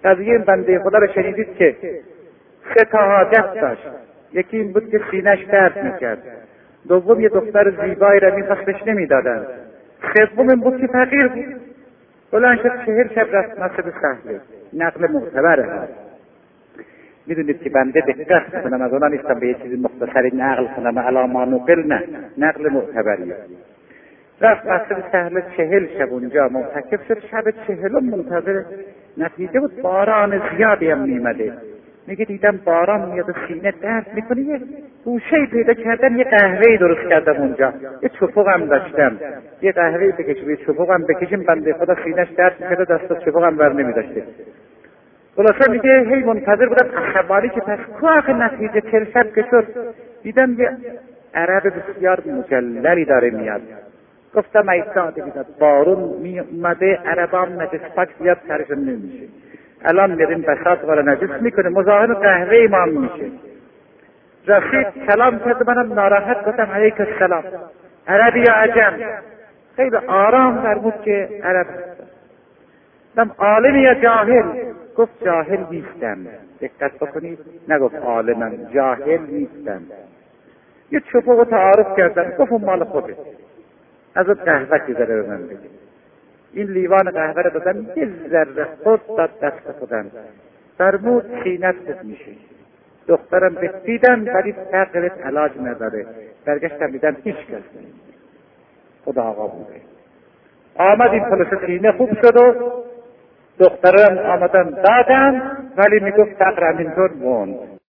قضیه این بنده خدا رو شنیدید که 3 تا حاجت داشت. یکی این بود که سینه‌اش درد میکرد، دوم یه دختر زیبایی را میخواستش نمیدادن، سوم این بود که فقیر بود. بلند شد 40 شب رفت مسجد سهله. نقل معتبره. میدونید که بنده دقت کنم، از اونا نیستم به یه چیزی مختصری نقل کنم علی ما نقل، نه، نقل معتبریه. رفت مسجد سهله 40 شب اونجا معتکف شد. شب 40 منتظر نتیجه بود. باران زیادی هم میمده. میگه دیدم باران میاد و سینه درد میکنه، یه گوشه‌ای پیدا کردم، یه قهوه‌ای درست کردم اونجا، یه چپق هم داشتم، یه قهوه‌ای بکشم، یه چپق هم بکشم. بنده خدا سینه‌اش درد میکرد، دست چپق هم بر نمیداشته. خلاصه میگه هی منتظر بودم عصبانی که پس کوه نتیجه 40 شب که شد، دیدم یه عرب بسیار مجللی داره میاد. گفتم ایستاده بیداد، بارون می اومده، عربام نجس پاک زیاد سرشون نمیشه، الان میریم بساط والا نجس میکنه، مزاحم قهوه امام میشه. رفیق سلام کرد، منم ناراحت گفتم علیک السلام، عربی یا عجم؟ خیلی آرام فرمود که عرب هستم. گفتم عالم یا جاهل؟ گفت جاهل نیستم. دقت بکنید، نگفت عالمم، جاهل نیستم. یه چپق تعارف کردن، گفت اون مال خوده، از اون قهوه که زده به من بگید. این لیوان قهوه رو دادن، یه ذره خود داد دست خودم، فرمود سینت خوب میشه. دخترم بسیدن ولی تقریبت علاج نداره. برگشتم دیدم هیچ کس نیست، خدا آقا بوده. آمد این پلس سینه خوب شد و دخترم آمدن دادن، ولی میگفت فقر همینطور موند.